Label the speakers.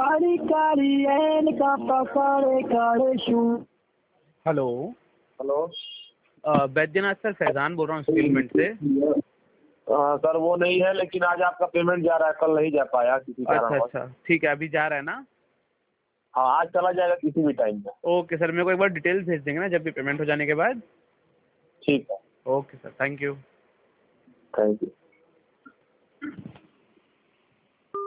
Speaker 1: कारी कारी एन का पकड़े काड़े शू।
Speaker 2: Hello.
Speaker 3: Hello.
Speaker 2: Baidyanath sir, Faizan बोल रहा हूँ सेटलमेंट से।
Speaker 3: सर वो नहीं है, लेकिन आज आपका पेमेंट जा रहा है, कल नहीं जा पाया किसी कारण।
Speaker 2: अच्छा, ठीक है, अभी जा रहा है ना?
Speaker 3: हाँ, आज चला जाएगा किसी भी टाइम पे।
Speaker 2: ओके सर, मेरे को एक बार डिटेल्स भेज देंगे ना जब भी पेमेंट हो जाने के बाद?
Speaker 3: ठीक है।
Speaker 2: Okay sir, thank you.
Speaker 3: Thank you.